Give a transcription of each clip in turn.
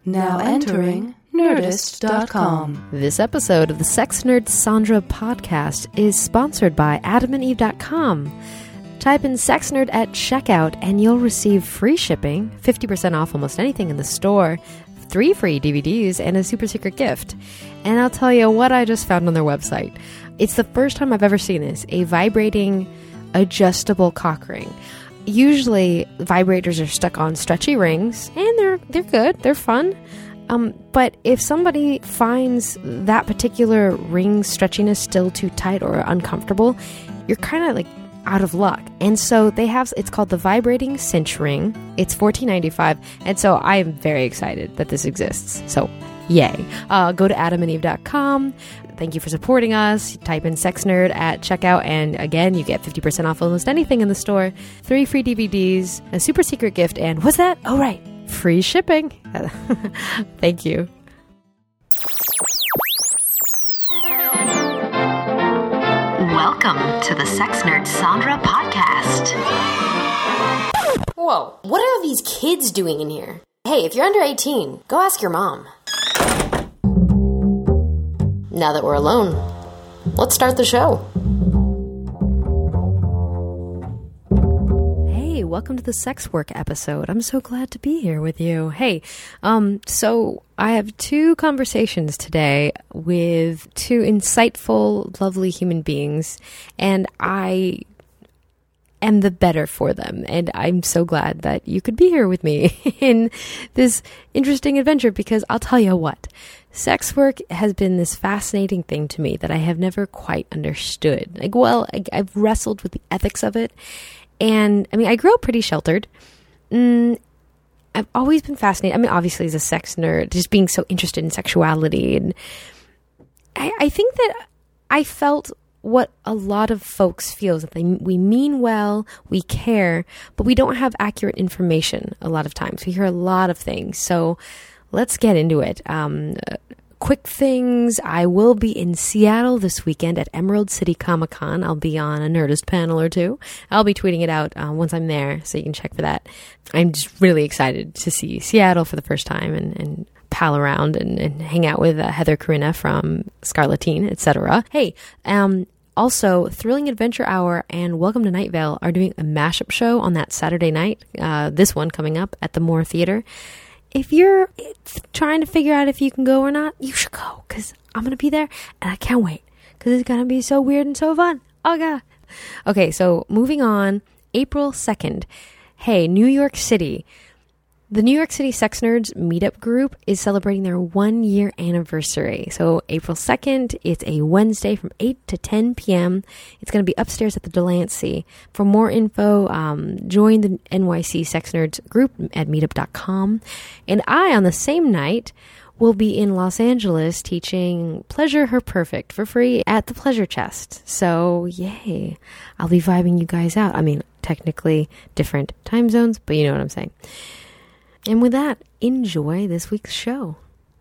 Now entering Nerdist.com. This episode of the Sex Nerd Sandra podcast is sponsored by AdamandEve.com. Type in Sex Nerd at checkout and you'll receive free shipping, 50% off almost anything in the store, 3 free DVDs, and a super secret gift. And I'll tell you what I just found on their website. It's the first time I've ever seen this, a vibrating, adjustable cock ring. Usually, vibrators are stuck on stretchy rings, and they're good, they're fun. But if somebody finds that particular ring stretchiness still too tight or uncomfortable, you're kind of like out of luck. And so they have, it's called the Vibrating Cinch Ring. It's $14.95, and so I am very excited that this exists. So, yay. Go to AdamandEve.com. Thank you for supporting us. Type in Sex Nerd at checkout, and again, you get 50% off almost anything in the store, 3 free DVDs, a super secret gift, and what's that? Oh, right, free shipping. Thank you. Welcome to the Sex Nerd Sandra podcast. Whoa, what are these kids doing in here? Hey, if you're under 18, go ask your mom. Now that we're alone, let's start the show. Hey, welcome to the sex work episode. I'm so glad to be here with you. Hey, so I have 2 conversations today with 2 insightful, lovely human beings, and I am the better for them. And I'm so glad that you could be here with me in this interesting adventure, because I'll tell you what, sex work has been this fascinating thing to me that I have never quite understood. I've wrestled with the ethics of it. And I mean, I grew up pretty sheltered. I've always been fascinated. I mean, obviously as a sex nerd, just being so interested in sexuality. And I think that I felt what a lot of folks feel is that we mean well, we care, but we don't have accurate information a lot of times. We hear a lot of things. So let's get into it. Quick things. I will be in Seattle this weekend at Emerald City Comic-Con. I'll be on a Nerdist panel or 2. I'll be tweeting it out once I'm there, so you can check for that. I'm just really excited to see Seattle for the first time and pal around and hang out with Heather Carina from Scarletine, etc. Hey, also, Thrilling Adventure Hour and Welcome to Night Vale are doing a mashup show on that Saturday night, this one coming up at the Moore Theater. If you're trying to figure out if you can go or not, you should go, because I'm going to be there, and I can't wait, because it's going to be so weird and so fun. Oh, God. Okay, so moving on, April 2nd. Hey, New York City. The New York City Sex Nerds meetup group is celebrating their 1-year anniversary. So April 2nd, it's a Wednesday from 8 to 10 p.m. It's going to be upstairs at the Delancey. For more info, join the NYC Sex Nerds group at meetup.com. And I, on the same night, will be in Los Angeles teaching Pleasure Her Perfect for free at the Pleasure Chest. So, yay. I'll be vibing you guys out. I mean, technically different time zones, but you know what I'm saying. And with that, enjoy this week's show.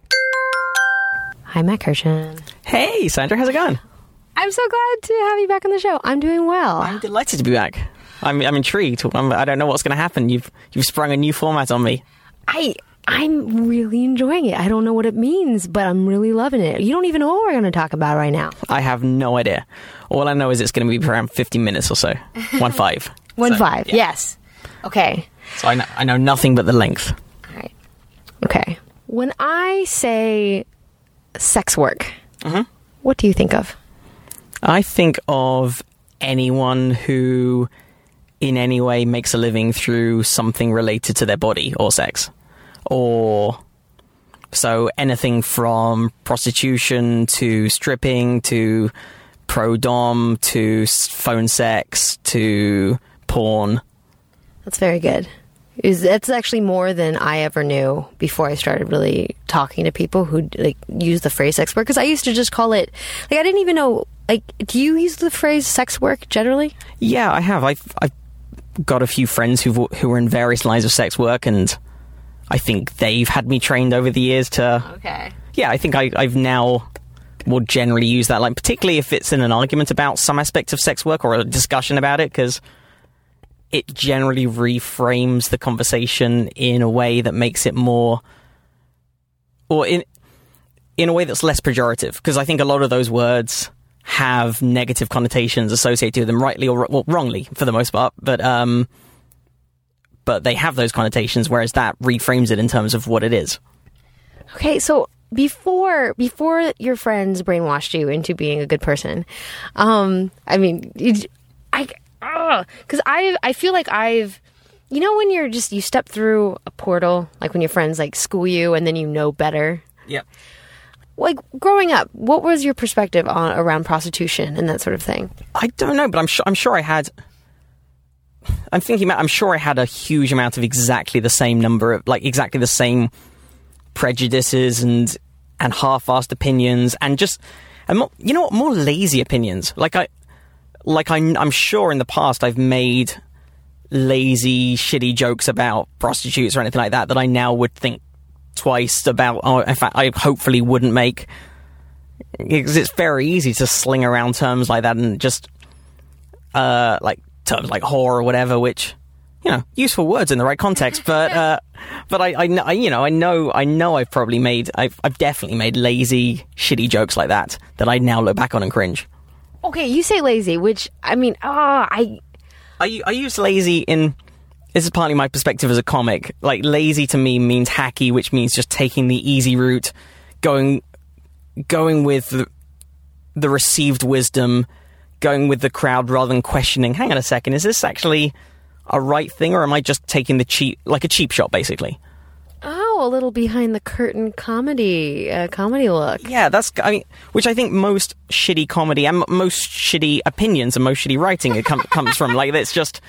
Hi, Matt Kirshen. Hey, Sandra, how's it going? I'm so glad to have you back on the show. I'm doing well. I'm delighted to be back. I'm intrigued. I don't know what's going to happen. You've sprung a new format on me. I'm really enjoying it. I don't know what it means, but I'm really loving it. You don't even know what we're going to talk about right now. I have no idea. All I know is it's going to be around 50 minutes or so. 1-5. 1-5, yeah. Yes. Okay. So I know nothing but the length. All right. Okay. When I say sex work, what do you think of? I think of anyone who in any way makes a living through something related to their body or sex. Or so anything from prostitution to stripping to pro-dom to phone sex to porn. That's very good. That's actually more than I ever knew before I started really talking to people who use the phrase sex work. Because I used to just call it, I didn't even know, do you use the phrase sex work generally? Yeah, I have. I've got a few friends who are in various lines of sex work, and I think they've had me trained over the years to... Okay. Yeah, I think I've now will generally use that line, particularly if it's in an argument about some aspect of sex work or a discussion about it, because it generally reframes the conversation in a way that makes it more or in a way that's less pejorative, because I think a lot of those words have negative connotations associated with them, rightly or wrongly for the most part, but they have those connotations, whereas that reframes it in terms of what it is. Okay, so before your friends brainwashed you into being a good person, I mean, because I feel like you know, when you step through a portal, like when your friends like school you and then you know better. Yep. Like growing up, what was your perspective around prostitution and that sort of thing? I don't know, but I'm sure I had. I'm sure I had a huge amount of exactly the same number of, like, exactly the same prejudices and half-assed opinions, and you know what, more lazy opinions. I'm sure in the past I've made lazy, shitty jokes about prostitutes or anything like that I now would think twice about. Oh, in fact, I hopefully wouldn't make, because it's very easy to sling around terms like that, and just like terms like whore or whatever, which, you know, useful words in the right context, but I know I've definitely made lazy, shitty jokes like that I now look back on and cringe. Okay, you say lazy, which, I mean, I use lazy in, this is partly my perspective as a comic. Like, lazy to me means hacky, which means just taking the easy route, going with the received wisdom, going with the crowd rather than questioning, hang on a second, is this actually a right thing, or am I just taking a cheap shot, basically? Oh, a little behind the curtain comedy look. Yeah, which I think most shitty comedy and most shitty opinions and most shitty writing comes from. Like, it's just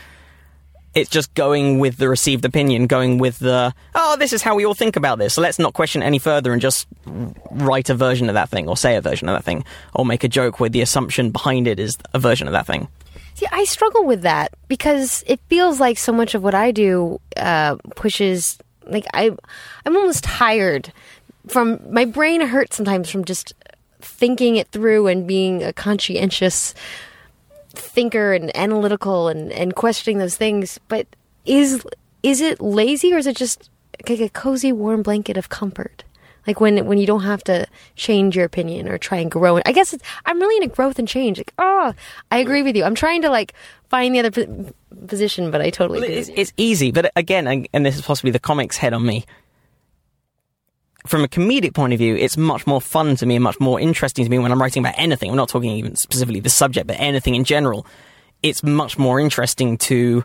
going with the received opinion, going with this is how we all think about this, so let's not question it any further and just write a version of that thing, or say a version of that thing, or make a joke where the assumption behind it is a version of that thing. See, I struggle with that because it feels like so much of what I do pushes. Like, I'm almost tired from, my brain hurts sometimes from just thinking it through and being a conscientious thinker and analytical and questioning those things. But is it lazy, or is it just like a cozy warm blanket of comfort? Like when you don't have to change your opinion or try and grow. I guess I'm really into growth and change. Like, I agree with you. I'm trying to like find the other position, but I totally agree. It's easy, but again, and this is possibly the comics head on me. From a comedic point of view, it's much more fun to me and much more interesting to me when I'm writing about anything. I'm not talking even specifically the subject, but anything in general. It's much more interesting to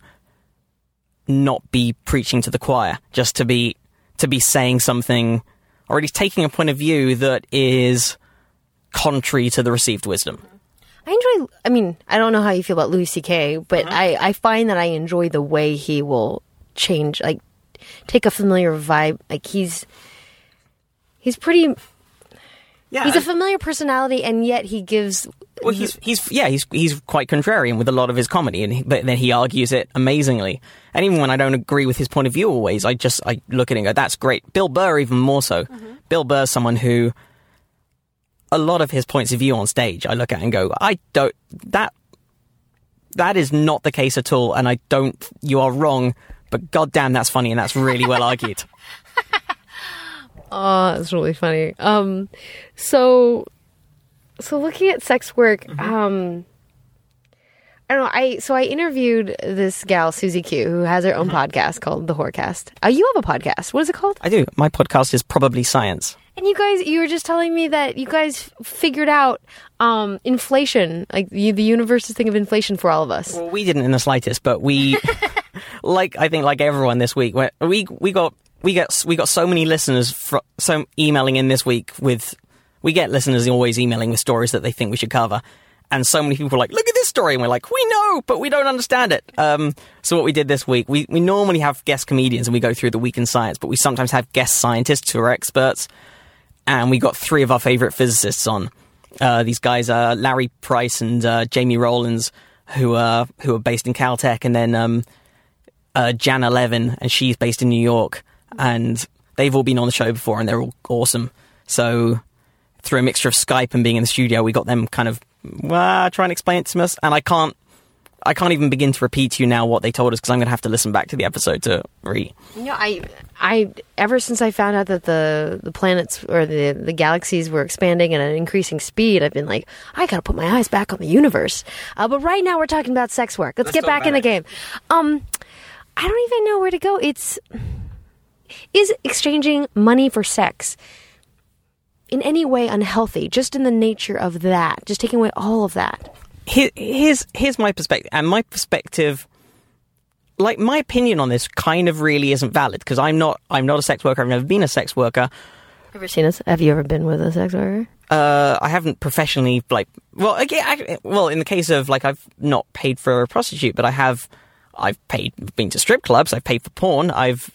not be preaching to the choir, just to be saying something, or at least taking a point of view that is contrary to the received wisdom. I mean, I don't know how you feel about Louis C.K., but I find that I enjoy the way he will change, like, take a familiar vibe. Like, he's pretty... Yeah. He's a familiar personality, and yet he gives... Well, he's quite contrarian with a lot of his comedy, but then he argues it amazingly. And even when I don't agree with his point of view always, I look at it and go, that's great. Bill Burr, even more so. Mm-hmm. Bill Burr's someone who, a lot of his points of view on stage, I look at and go, that is not the case at all, and you are wrong, but goddamn, that's funny, and that's really well argued. Oh, that's really funny. So looking at sex work, I don't know. I interviewed this gal, Susie Q, who has her own podcast called The Whorecast. You have a podcast. What is it called? I do. My podcast is Probably Science. And you were just telling me that you guys figured out inflation, like the universe's thing of inflation for all of us. Well, we didn't in the slightest, but we, I think like everyone this week, we got so many listeners emailing in this week with. We get listeners always emailing with stories that they think we should cover. And so many people are like, look at this story. And we're like, we know, but we don't understand it. So what we did this week, we normally have guest comedians and we go through the week in science, but we sometimes have guest scientists who are experts. And we got 3 of our favorite physicists on. These guys are Larry Price and Jamie Rollins, who are based in Caltech. And then Jana Levin, and she's based in New York. And they've all been on the show before, and they're all awesome. So through a mixture of Skype and being in the studio, we got them kind of try and explain it to us. And I can't even begin to repeat to you now what they told us, because I'm going to have to listen back to the episode to read. You know, ever since I found out that the planets or the galaxies were expanding at an increasing speed, I've been like, I gotta put my eyes back on the universe. But right now we're talking about sex work. Let's get back in the game. I don't even know where to go. Is exchanging money for sex in any way unhealthy? Just in the nature of that, just taking away all of that. Here's my perspective, and my perspective, like my opinion on this, kind of really isn't valid because I'm not a sex worker. I've never been a sex worker. Have you ever been with a sex worker? I haven't professionally, in the case of I've not paid for a prostitute, but I've been to strip clubs. I've paid for porn. I've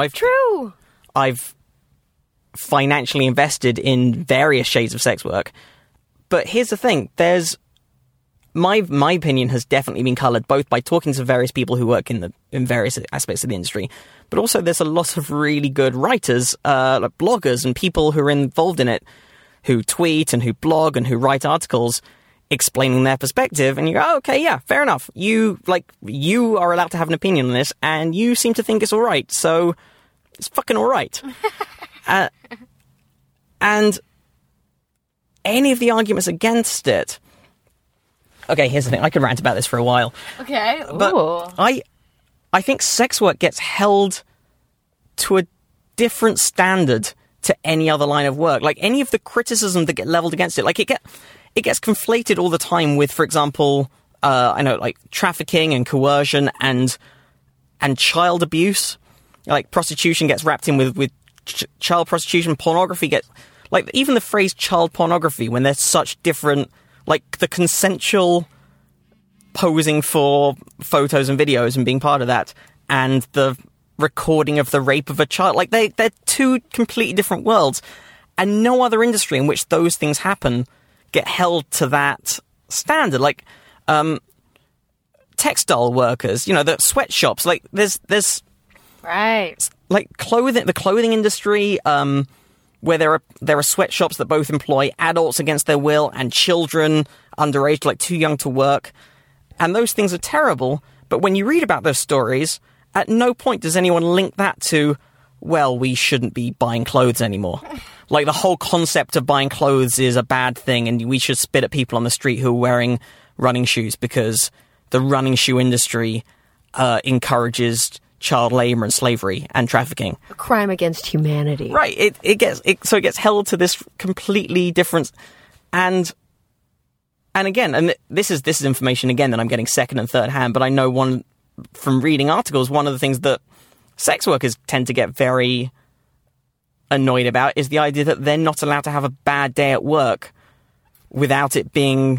financially invested in various shades of sex work. But here's the thing: my opinion has definitely been coloured both by talking to various people who work in various aspects of the industry, but also there's a lot of really good writers, like bloggers and people who are involved in it, who tweet and who blog and who write articles explaining their perspective, and you go, oh, okay, yeah, fair enough. You are allowed to have an opinion on this, and you seem to think it's all right, so it's fucking all right. And any of the arguments against it. Okay, here's the thing. I could rant about this for a while. Okay. But I think sex work gets held to a different standard to any other line of work. Like, any of the criticism that get leveled against it, like, it gets conflated all the time with, for example, trafficking and coercion and child abuse. Like, prostitution gets wrapped in with child prostitution. Pornography gets... Like, even the phrase child pornography, when there's such different... Like, the consensual posing for photos and videos and being part of that, and the recording of the rape of a child. Like, they're two completely different worlds. And no other industry in which those things happen get held to that standard. Like, textile workers, the sweatshops. Like, there's... Right. Like, the clothing industry... where there are sweatshops that both employ adults against their will and children underage, like too young to work. And those things are terrible. But when you read about those stories, at no point does anyone link that to, well, we shouldn't be buying clothes anymore. Like, the whole concept of buying clothes is a bad thing, and we should spit at people on the street who are wearing running shoes because the running shoe industry encourages child labor and slavery and trafficking. A crime against humanity. Right. It gets held to this completely different, and again, and this is information again that I'm getting second and third hand, but I know from reading articles, one of the things that sex workers tend to get very annoyed about is the idea that they're not allowed to have a bad day at work without it being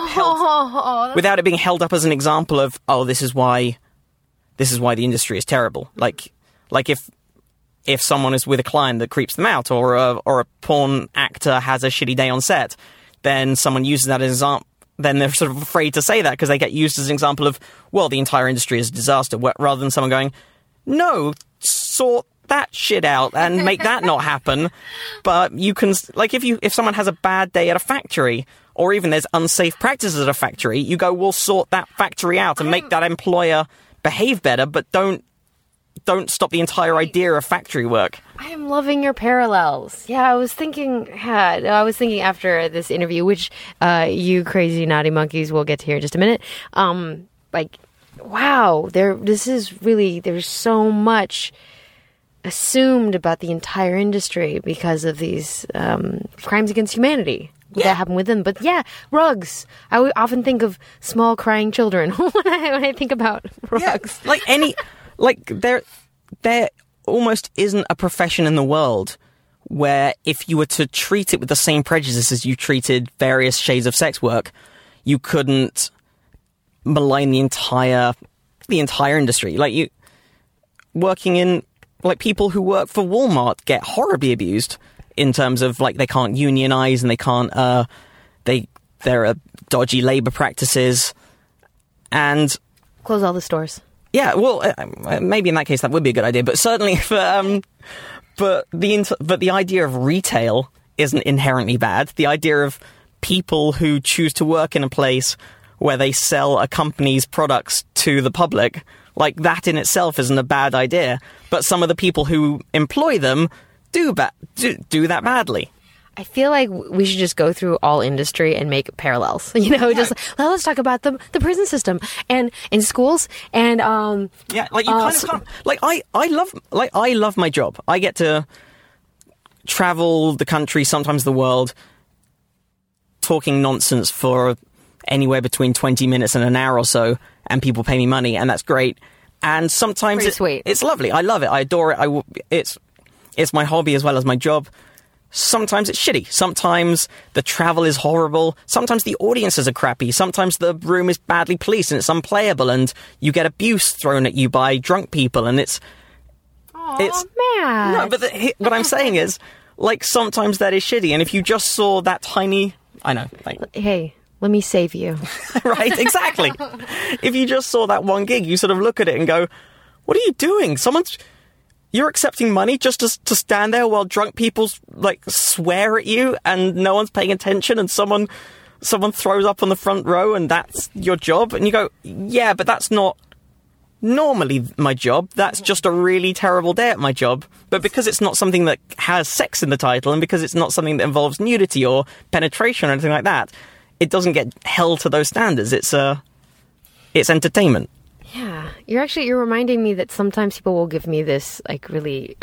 held up as an example of, oh, this is why the industry is terrible. Like if someone is with a client that creeps them out, or a porn actor has a shitty day on set, then someone uses that as an example. Then they're sort of afraid to say that because they get used as an example of, well, the entire industry is a disaster, rather than someone going, no, sort that shit out and make that not happen. But you can, like, if someone has a bad day at a factory, or even there's unsafe practices at a factory, you go, we'll sort that factory out and make that employer behave better, but don't stop the entire idea of factory work. I am loving your parallels. Yeah, I was thinking after this interview, which you crazy naughty monkeys will get to hear in just a minute. Wow, there's so much assumed about the entire industry because of these crimes against humanity. That happen with them. But yeah, rugs. I would often think of small crying children when I think about rugs. Yeah, there almost isn't a profession in the world where if you were to treat it with the same prejudice as you treated various shades of sex work, you couldn't malign the entire industry. Like, you working in, like, people who work for Walmart get horribly abused in terms of, like, they can't unionize and they can't, there are dodgy labor practices, and close all the stores. Yeah, well, maybe in that case that would be a good idea, but certainly but the idea of retail isn't inherently bad. The idea of people who choose to work in a place where they sell a company's products to the public, Like, that in itself isn't a bad idea. But some of the people who employ them do that badly. I feel like we should just go through all industry and make parallels. You know, just let's talk about the prison system and in schools and yeah, like you kind of can't. Like I love my job. I get to travel the country, sometimes the world, talking nonsense for anywhere between 20 minutes and an hour or so, and people pay me money, and that's great. And sometimes it's lovely. I love it. I adore it. It's my hobby as well as my job. Sometimes it's shitty. Sometimes the travel is horrible. Sometimes the audiences are crappy. Sometimes the room is badly policed and it's unplayable, and you get abuse thrown at you by drunk people, and it's man. No, but what I'm saying is, like, sometimes that is shitty. And if you just saw that tiny, I know, like, hey, let me save you. Right, exactly. If you just saw that one gig, you sort of look at it and go, what are you doing? You're accepting money just to stand there while drunk people, like, swear at you and no one's paying attention, and someone throws up on the front row, and that's your job? And you go, yeah, but that's not normally my job. That's just a really terrible day at my job. But because it's not something that has sex in the title, and because it's not something that involves nudity or penetration or anything like that, it doesn't get held to those standards. It's entertainment. Yeah, you're reminding me that sometimes people will give me this, like, really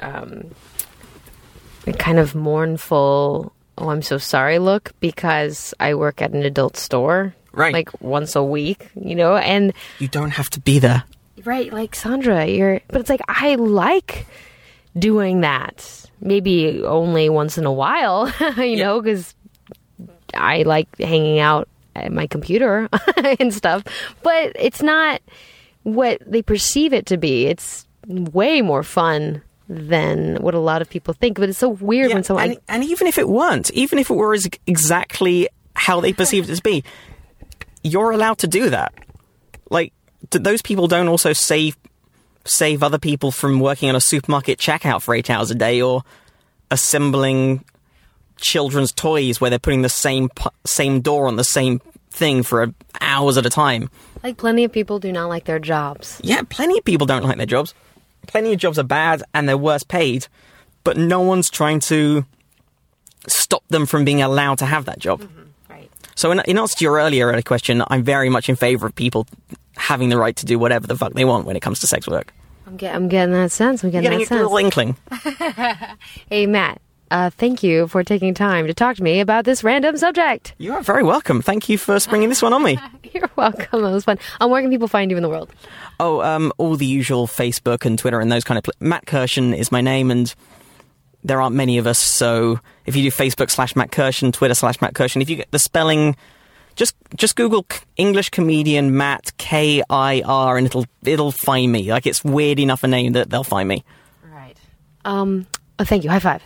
kind of mournful, oh, I'm so sorry look, because I work at an adult store, right? Like once a week, you know, and you don't have to be there, right? Like, Sandra, but it's like, I like doing that, maybe only once in a while, you know, because I like hanging out at my computer and stuff, but it's not what they perceive it to be. It's way more fun than what a lot of people think. But it's so weird when someone... And even if it weren't, even if it were exactly how they perceived it to be, you're allowed to do that. Like, those people don't also save other people from working on a supermarket checkout for 8 hours a day, or assembling children's toys where they're putting the same door on the same thing for hours at a time. Like, plenty of people do not like their jobs. Yeah, plenty of people don't like their jobs. Plenty of jobs are bad and they're worse paid, but no one's trying to stop them from being allowed to have that job. Mm-hmm. Right. So in answer to your earlier question, I'm very much in favour of people having the right to do whatever the fuck they want when it comes to sex work. I'm getting that sense. I'm getting that sense. A little inkling. Hey, Matt. Thank you for taking time to talk to me about this random subject. You are very welcome. Thank you for springing this one on me. You're welcome. It was fun. Where can people find you in the world? Oh, all the usual Facebook and Twitter and those kind of... Matt Kirshen is my name, and there aren't many of us, so if you do Facebook/Matt Kirshen, Twitter/Matt Kirshen, if you get the spelling, just Google English comedian Matt, K-I-R, and it'll find me. Like, it's weird enough a name that they'll find me. Right. Thank you. High five.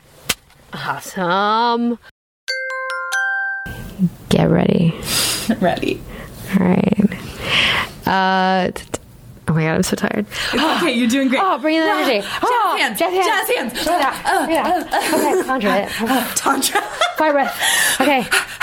Awesome. Get ready. Ready. All right. Oh my God, I'm so tired. Okay, you're doing great. Oh, bring in the energy. Jazz hands. Okay, Tantra. Fire breath. Okay.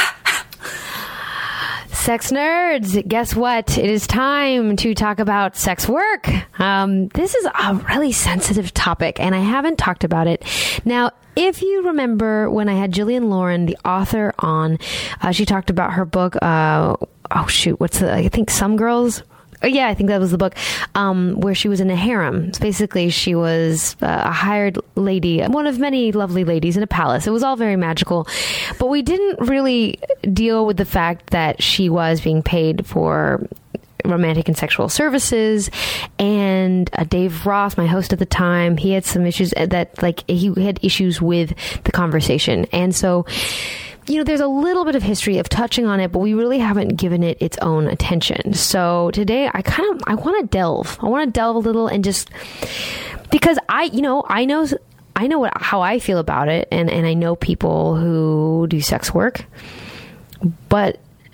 Sex nerds, guess what? It is time to talk about sex work. This is a really sensitive topic, and I haven't talked about it. Now, if you remember when I had Jillian Lauren, the author, on, she talked about her book, I think Some Girls... Oh, yeah, I think that was the book, where she was in a harem. So basically, she was a hired lady, one of many lovely ladies in a palace. It was all very magical. But we didn't really deal with the fact that she was being paid for romantic and sexual services. And Dave Ross, my host at the time, he had some issues he had issues with the conversation. And so... You know, there's a little bit of history of touching on it, but we really haven't given it its own attention. So today, I want to delve. I want to delve a little, and just because I know how I feel about it, and I know people who do sex work, but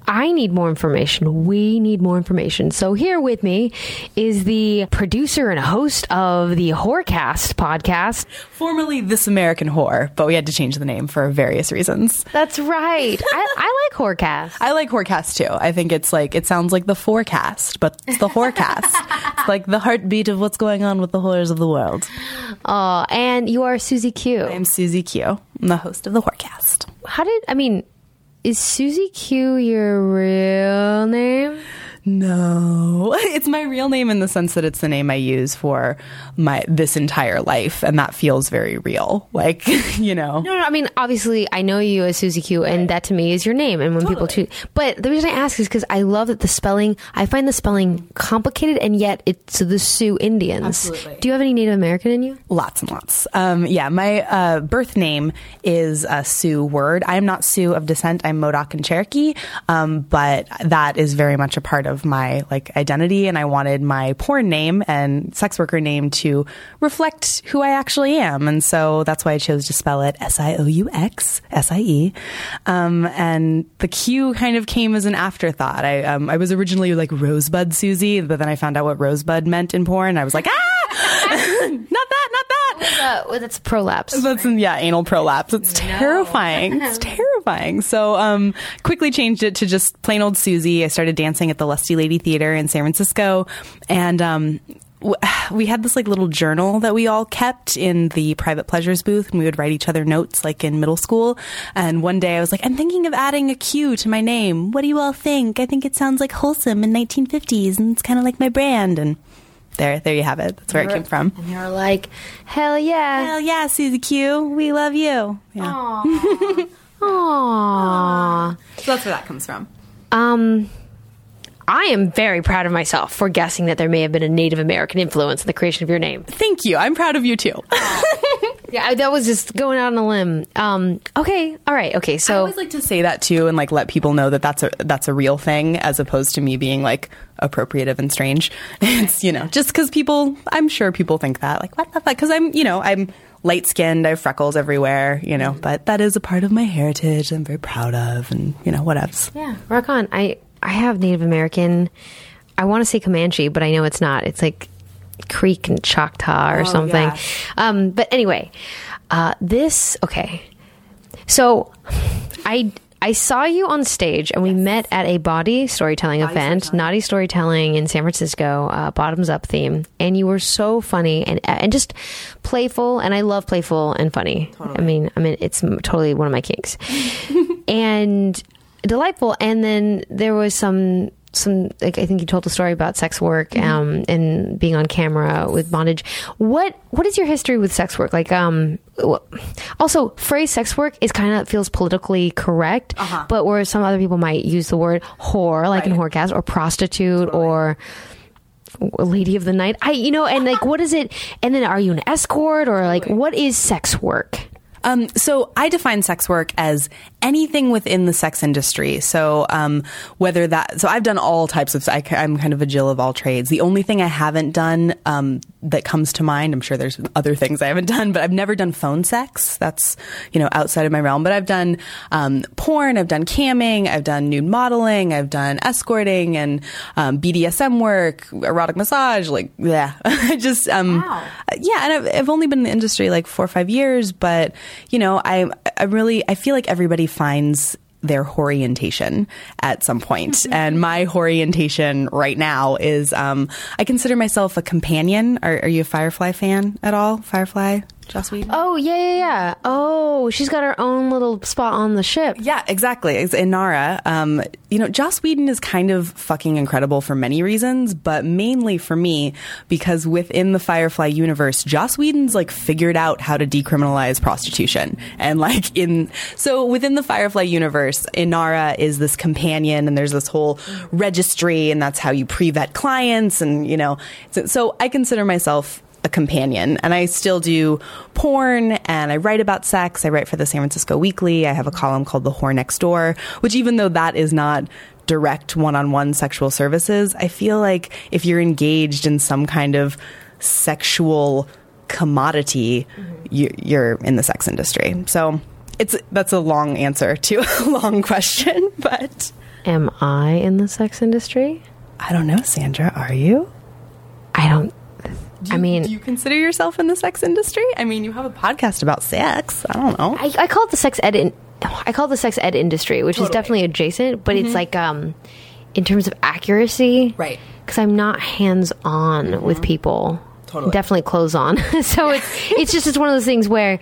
I need more information. We need more information. So here with me is the producer and host of the Whorecast podcast. Formerly This American Whore, but we had to change the name for various reasons. That's right. I like Whorecast. I like Whorecast too. I think it's like, it sounds like the forecast, but it's the Whorecast. It's like the heartbeat of what's going on with the whores of the world. Oh, and you are Susie Q. I'm Susie Q. I'm the host of the Whorecast. Is Susie Q your real name? No, it's my real name in the sense that it's the name I use for this entire life, and that feels very real. Like, you know. No, I mean, obviously, I know you as Susie Q, and that to me is your name. And when people choose, but the reason I ask is because I love that I find the spelling complicated, and yet it's the Sioux Indians. Absolutely. Do you have any Native American in you? Lots and lots. My birth name is a Sioux word. I am not Sioux of descent. I'm Modoc and Cherokee, but that is very much a part of my identity, and I wanted my porn name and sex worker name to reflect who I actually am, and so that's why I chose to spell it SIOUXSIE. And the Q kind of came as an afterthought. I was originally Rosebud Susie, but then I found out what Rosebud meant in porn. I was like, not that. That's prolapse. That's anal prolapse. It's terrifying. It's terrifying. So quickly changed it to just plain old Susie. I started dancing at the Lusty Lady Theater in San Francisco, and we had this little journal that we all kept in the private pleasures booth, and we would write each other notes in middle school. And one day I was like, I'm thinking of adding a Q to my name. What do you all think? I think it sounds wholesome in 1950s, and it's kind of like my brand. And there you have it. That's where it came from. And you're like, hell yeah. Hell yeah, Susie Q. We love you. Yeah. Aww. So that's where that comes from. I am very proud of myself for guessing that there may have been a Native American influence in the creation of your name. Thank you. I'm proud of you too. Yeah, that was just going out on a limb. Okay. All right. Okay. So I always like to say that too, and let people know that that's a real thing, as opposed to me being appropriative and strange. It's just because I'm sure people think that what the fuck? Because I'm light skinned, I have freckles everywhere, but that is a part of my heritage I'm very proud of, and whatevs. Yeah, rock on. I have Native American. I want to say Comanche, but I know it's not. It's Creek and Choctaw or something. Yeah. But anyway, okay. So I saw you on stage, and we met at a body storytelling event, Naughty Storytelling in San Francisco, Bottoms Up theme, and you were so funny and just playful, and I love playful and funny. Totally. I mean, it's totally one of my kinks, and delightful. And then there was some I think you told a story about sex work and being on camera with bondage. What is your history with sex work? Also, phrase sex work is kind of feels politically correct, but where some other people might use the word whore, in Whorecast, or prostitute, or lady of the night. What is it? And then are you an escort, or what is sex work? So I define sex work as anything within the sex industry. So so I've done all types of. I'm kind of a Jill of all trades. The only thing I haven't done that comes to mind, I'm sure there's other things I haven't done, but I've never done phone sex. That's outside of my realm. But I've done porn. I've done camming. I've done nude modeling. I've done escorting and BDSM work, erotic massage. I just wow. Yeah, and I've only been in the industry 4 or 5 years, but I feel like everybody finds their orientation at some point. And my orientation right now is I consider myself a companion. Are you a Firefly fan at all? Firefly? Joss Whedon? Oh, yeah. Oh, she's got her own little spot on the ship. Yeah, exactly. It's Inara. Joss Whedon is kind of fucking incredible for many reasons, but mainly for me, because within the Firefly universe, Joss Whedon's figured out how to decriminalize prostitution. And so within the Firefly universe, Inara is this companion, and there's this whole registry, and that's how you pre-vet clients. And, so I consider myself a companion, and I still do porn, and I write about sex. I write for the San Francisco Weekly. I have a column called The Whore Next Door, which, even though that is not direct one-on-one sexual services, I feel like if you're engaged in some kind of sexual commodity, you're in the sex industry. So that's a long answer to a long question, but Am I in the sex industry? I don't know, Sandra. Are you? Do you consider yourself in the sex industry? I mean, you have a podcast about sex. I don't know. I call it the sex ed. I call it the sex ed industry, which is definitely adjacent, but it's like in terms of accuracy, right? Because I'm not hands on with people. Totally. Definitely clothes on. So it's one of those things where,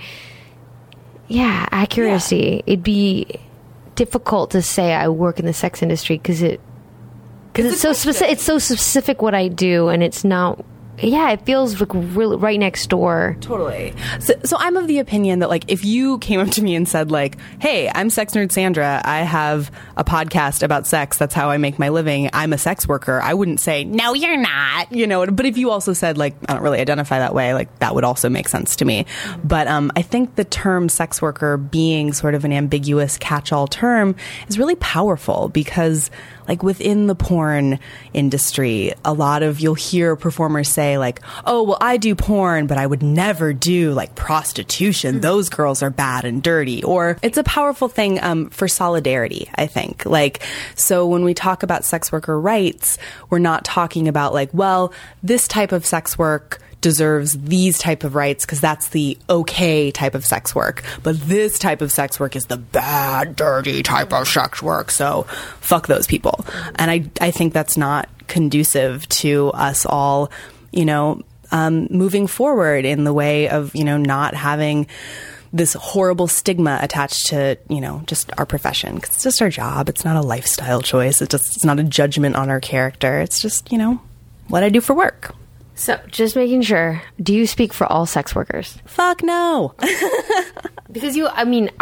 accuracy. Yeah. It'd be difficult to say I work in the sex industry because it's so specific. It's so specific what I do, and it's not. Yeah, it feels like really right next door. Totally. So I'm of the opinion that, like, if you came up to me and said, like, hey, I'm Sex Nerd Sandra, I have a podcast about sex, that's how I make my living, I'm a sex worker, I wouldn't say, no, you're not, you know. But if you also said, like, I don't really identify that way, like, that would also make sense to me. But I think the term sex worker being sort of an ambiguous catch-all term is really powerful because, like, within the porn industry, you'll hear performers say, like, oh, well, I do porn, but I would never do, like, prostitution. Those girls are bad and dirty. Or it's a powerful thing for solidarity, I think. Like, so when we talk about sex worker rights, we're not talking about, like, well, this type of sex work deserves these type of rights because that's the okay type of sex work. But this type of sex work is the bad, dirty type of sex work. So fuck those people. And I think that's not conducive to us all, you know, moving forward in the way of, you know, not having this horrible stigma attached to, you know, just our profession. Because it's just our job. It's not a lifestyle choice. It's not a judgment on our character. It's just, you know, what I do for work. So, just making sure, do you speak for all sex workers? Fuck no. Because you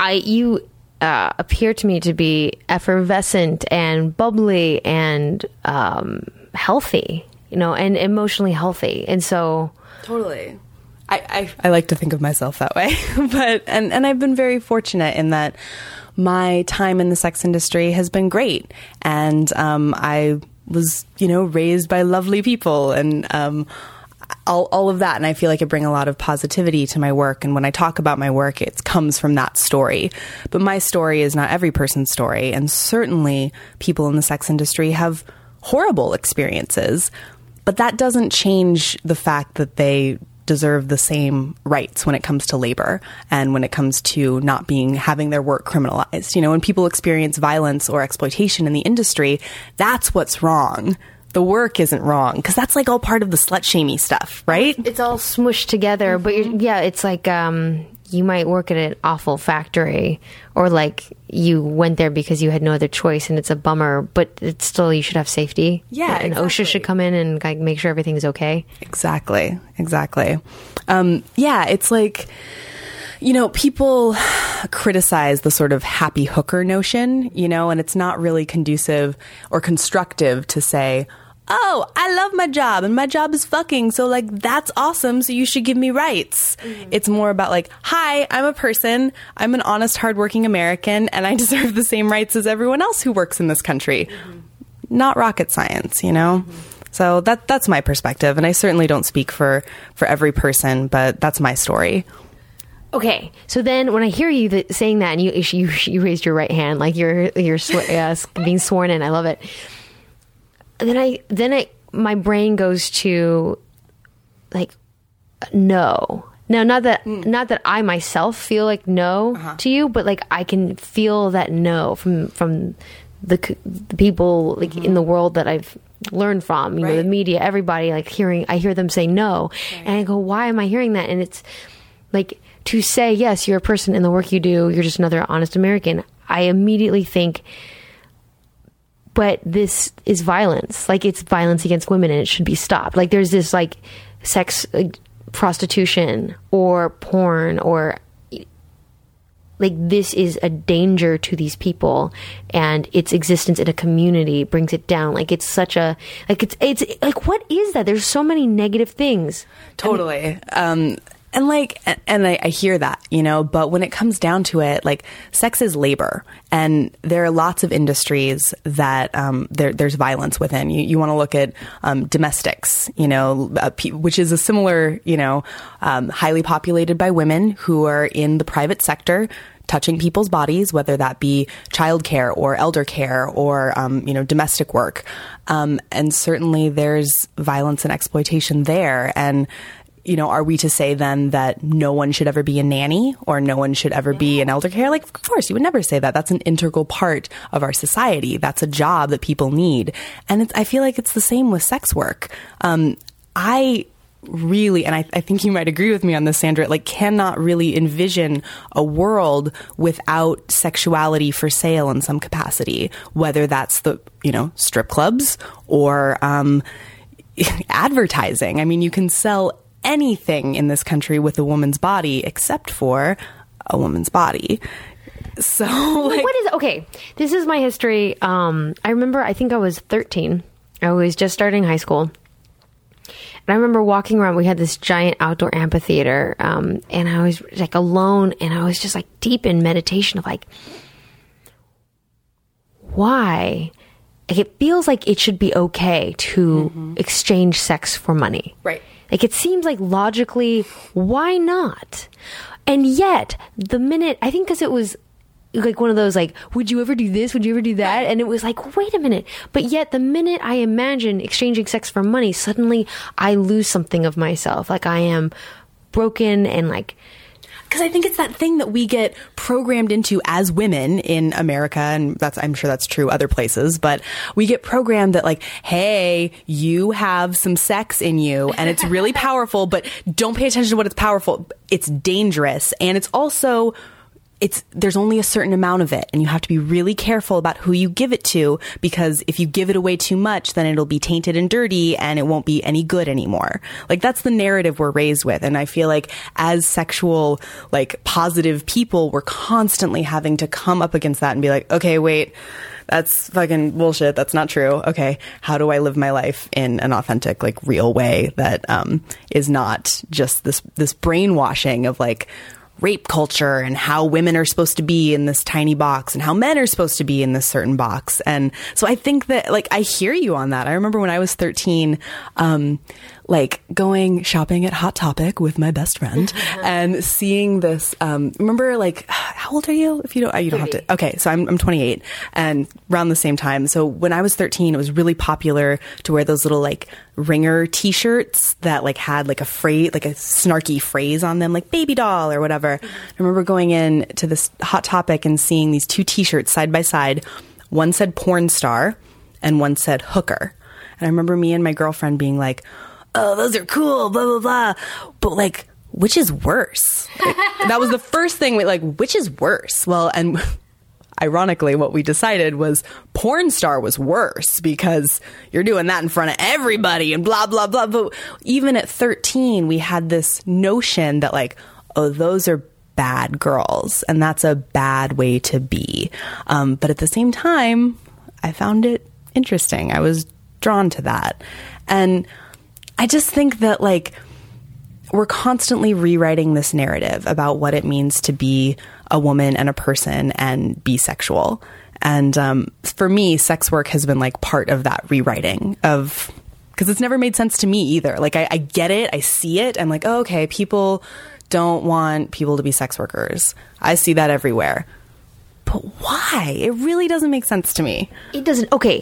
appear to me to be effervescent and bubbly and healthy, you know, and emotionally healthy. And so... Totally. I like to think of myself that way. But and I've been very fortunate in that my time in the sex industry has been great. And I was, you know, raised by lovely people and all of that. And I feel like I bring a lot of positivity to my work. And when I talk about my work, it comes from that story. But my story is not every person's story. And certainly people in the sex industry have horrible experiences. But that doesn't change the fact that they deserve the same rights when it comes to labor and when it comes to not having their work criminalized. You know, when people experience violence or exploitation in the industry, that's what's wrong. The work isn't wrong because that's like all part of the slut-shamey stuff, right? It's all smushed together, but it's like you might work at an awful factory or like you went there because you had no other choice and it's a bummer, but it's still, you should have safety. Yeah, and exactly. OSHA should come in and like make sure everything's okay. Exactly. It's like, you know, people criticize the sort of happy hooker notion, you know, and it's not really conducive or constructive to say, oh, I love my job and my job is fucking. So like, that's awesome. So you should give me rights. Mm-hmm. It's more about like, hi, I'm a person. I'm an honest, hardworking American and I deserve the same rights as everyone else who works in this country. Mm-hmm. Not rocket science, you know? Mm-hmm. So that's my perspective. And I certainly don't speak for every person, but that's my story. Okay, so then when I hear you saying that, and you raised your right hand like you're being sworn in, I love it. Then my brain goes to like no. Now, not that I myself feel like no to you, but like I can feel that no from the people like in the world that I've learned from, you know, the media, everybody, like I hear them say no, and I go, why am I hearing that? And it's like, to say, yes, you're a person in the work you do, you're just another honest American, I immediately think, but this is violence. Like, it's violence against women and it should be stopped. Like, there's this, like, sex, prostitution or porn or, like, this is a danger to these people and its existence in a community brings it down. Like, it's such a, like, it's like, what is that? There's so many negative things. Totally. And I hear that, you know, but when it comes down to it, like, sex is labor, and there are lots of industries that there's violence within. You want to look at domestics, you know, which is a similar, you know, highly populated by women who are in the private sector touching people's bodies, whether that be childcare or elder care or, domestic work. And certainly there's violence and exploitation there. And, are we to say then that no one should ever be a nanny or no one should ever be an elder care? Like, of course, you would never say that. That's an integral part of our society. That's a job that people need. And I feel like it's the same with sex work. I really, and I think you might agree with me on this, Sandra, like cannot really envision a world without sexuality for sale in some capacity, whether that's the, strip clubs or advertising. I mean, you can sell anything in this country with a woman's body except for a woman's body. So okay, this is my history. I remember, I think I was 13. I was just starting high school. And I remember walking around, we had this giant outdoor amphitheater, and I was like alone, and I was just like deep in meditation of like, why? Like, it feels like it should be okay to exchange sex for money. Right. Like, it seems like logically, why not? And yet, the minute, I think because it was like one of those like, would you ever do this? Would you ever do that? And it was like, wait a minute. But yet the minute I imagine exchanging sex for money, suddenly I lose something of myself. Like, I am broken and like, because I think it's that thing that we get programmed into as women in America, and I'm sure that's true other places, but we get programmed that like, hey, you have some sex in you and it's really powerful, but don't pay attention to what it's powerful. It's dangerous. And it's also, there's only a certain amount of it, and you have to be really careful about who you give it to, because if you give it away too much, then it'll be tainted and dirty and it won't be any good anymore. Like, that's the narrative we're raised with. And I feel like as sexual, like, positive people, we're constantly having to come up against that and be like, okay, wait, that's fucking bullshit. That's not true. Okay, how do I live my life in an authentic, like, real way that is not just this brainwashing of like rape culture and how women are supposed to be in this tiny box and how men are supposed to be in this certain box. And so I think that, like, I hear you on that. I remember when I was 13, like going shopping at Hot Topic with my best friend and seeing this, remember, like, how old are you? If you don't have to. Okay. So I'm 28 and around the same time. So when I was 13, it was really popular to wear those little like ringer t-shirts that like had like a phrase, like a snarky phrase on them, like baby doll or whatever. I remember going in to this Hot Topic and seeing these two t-shirts side by side. One said porn star and one said hooker. And I remember me and my girlfriend being like, oh, those are cool, blah, blah, blah. But like, which is worse? Like, that was the first thing we like, which is worse? Well, and ironically, what we decided was porn star was worse because you're doing that in front of everybody and blah, blah, blah. But even at 13, we had this notion that like, oh, those are bad girls and that's a bad way to be. But at the same time, I found it interesting. I was drawn to that. And I just think that like we're constantly rewriting this narrative about what it means to be a woman and a person and be sexual. And for me, sex work has been like part of that rewriting of, because it's never made sense to me either. Like I get it, I see it. I'm like, oh, okay, people don't want people to be sex workers. I see that everywhere. But why? It really doesn't make sense to me. It doesn't. Okay.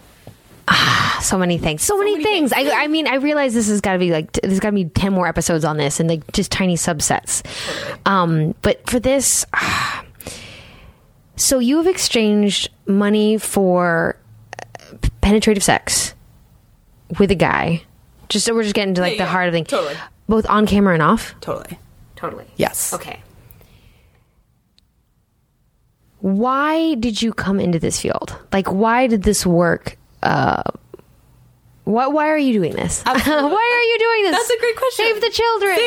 So many things. So many things. I mean, I realize this has got to be like, there's got to be 10 more episodes on this and like just tiny subsets. But for this, so you have exchanged money for penetrative sex with a guy. So we're just getting to like the heart of things. Totally. Both on camera and off? Totally. Yes. Okay. Why did you come into this field? Like, why did this work? Why are you doing this? Why are you doing this? That's a great question. Save the